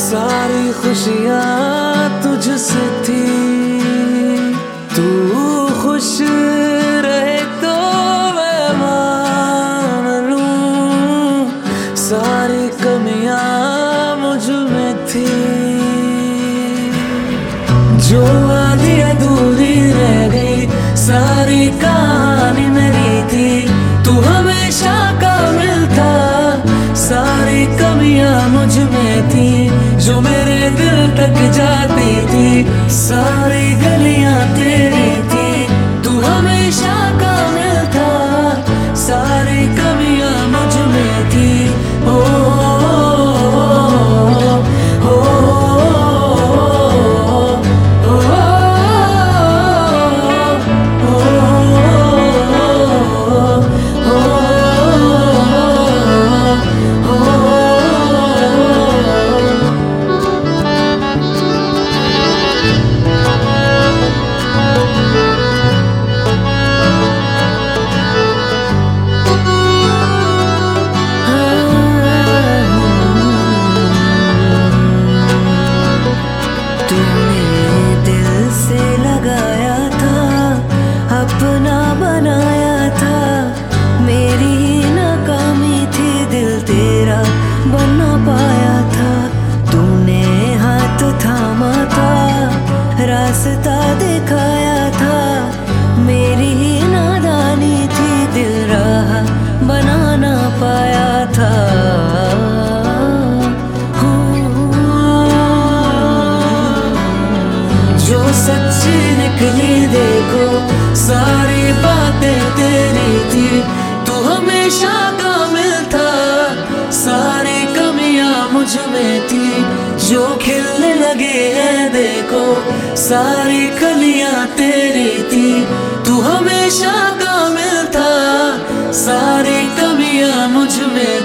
सारी खुशियाँ तुझसे थी, तू खुश रहे तो मैं मान लूं। सारी कमियाँ मुझ में थी, जो आधी अधूरी रह गई सारी कहानी मेरी थी। तू हमेशा काबिल था, सारी कमियां मुझ में थी, जो मेरे दिल तक जाती थी। सारी गलियां तेरी थी, तू हमेशा काबिल था, सारी कमियां मुझ में थी। ओ अपना बनाया था, मेरी नाकामी थी, दिल तेरा बना पाया था। तूने हाथ थामा था, रास्ता दिखाया था, मेरी नादानी थी, दिल राह बना ना पाया था। जो सच्ची निकली देखो, सारी बातें तेरी थी, तू हमेशा काबिल था, सारी कमियां मुझ में थी। जो खिलने लगे हैं देखो, सारी कलियां तेरी थी, तू हमेशा काबिल था, सारी कमियां मुझ में